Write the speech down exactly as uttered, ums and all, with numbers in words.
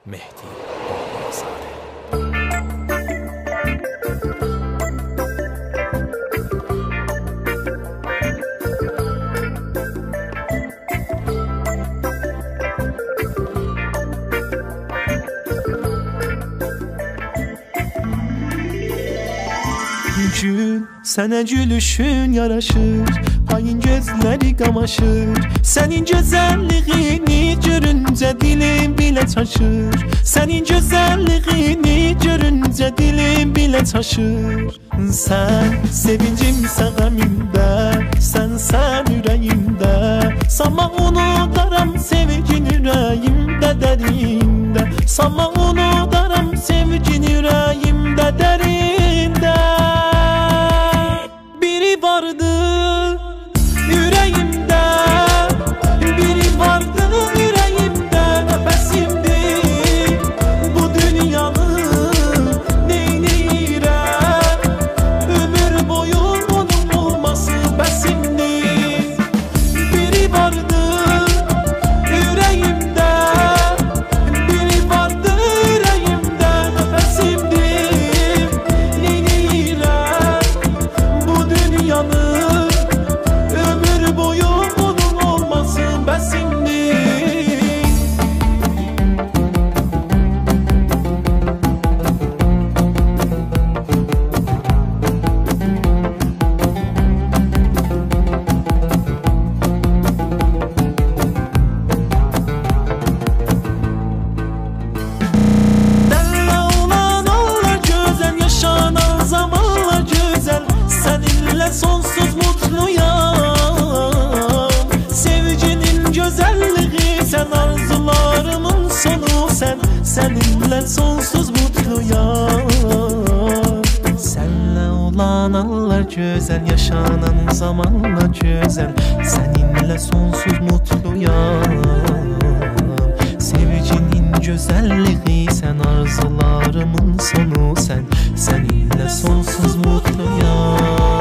Mehdi Bağlazadə. Gül, sənə gülüşün yaraşır, ayın gözləri qamaşır. Sənin gözəlliğini görüncə dilim bilə çaşır. Sənin gözəlliğini görüncə dilim bilə çaşır. Sən sevincimsən qəmimdə, sən sən ürəyimdə. Sanma unudaram sevgin ürəyimdə dərində. Sanma unudaram sevgin ürəyimdə dərində. Biri vardı yüreğimde, biri vardı yüreğimde. Nefesimdi bu dünyanın neyleyirəm. Ömür boyu onun olması bəsimdi. Biri vardı yüreğimde, biri vardı yüreğimde. Nefesimdi neyleyirəm bu dünyanın. Ömür boyu onun olmasın bəsimdi. Dəllə olan anlar gözəl, yaşanan zamanlar gözəl. Səninlə sonsuz mutluyam. Sevginin gözəlliği sən, arzularımın sonu sən. Səninlə sonsuz mutluyam. Sənlə olan anlar gözəl, yaşanan zamanlar gözəl. Səninlə sonsuz mutluyam. Sevginin gözəlliği sən, arzularımın sonu sən. Səninlə sonsuz mutluyam.